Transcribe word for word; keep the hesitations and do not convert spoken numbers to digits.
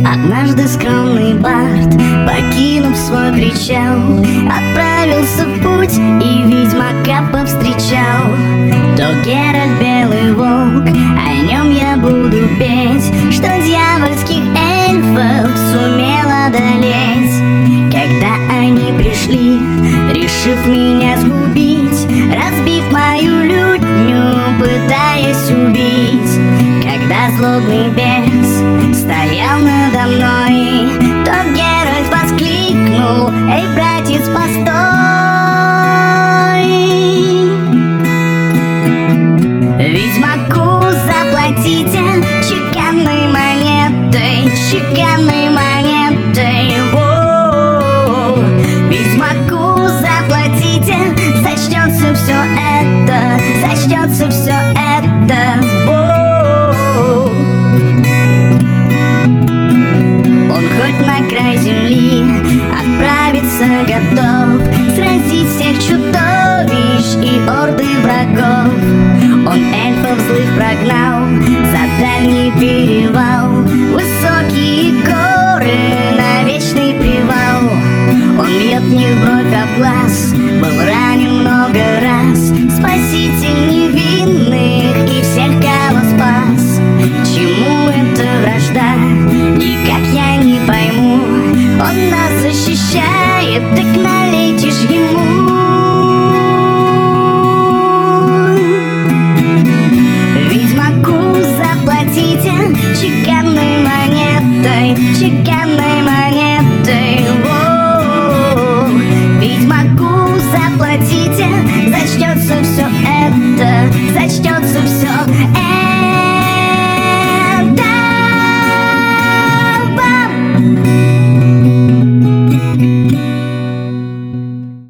Однажды скромный бард, покинув свой причал, отправился в путь и ведьмака повстречал. То Геральт белый волк, о нем я буду петь, что дьявольских эльфов сумел одолеть. Когда они пришли, решив меня сгубить, разбив мою лютню, пытаясь убить. Когда злобный бес стоял надо мной, то Геральт воскликнул: «Эй, братец, постой! Ведьмаку заплатите чеканной монетой, чеканной монетой. Воу! Ведьмаку заплатите, зачтется все это, зачтется все это. Воу! Он хоть на край земли отправиться готов, сразить всех чудовищ и орды врагов. Он эльфов злых прогнал за дальний перевал, высокие горы на вечный привал. Он бьет не в бровь, а в глаз, был ранен много раз, спаситель невинных и всех, кого спас. Чему эта вражда, никак я не пойму. Он нас защищает, так налейте ж ему. Ведьмаку заплатите чеканной монетой, чеканной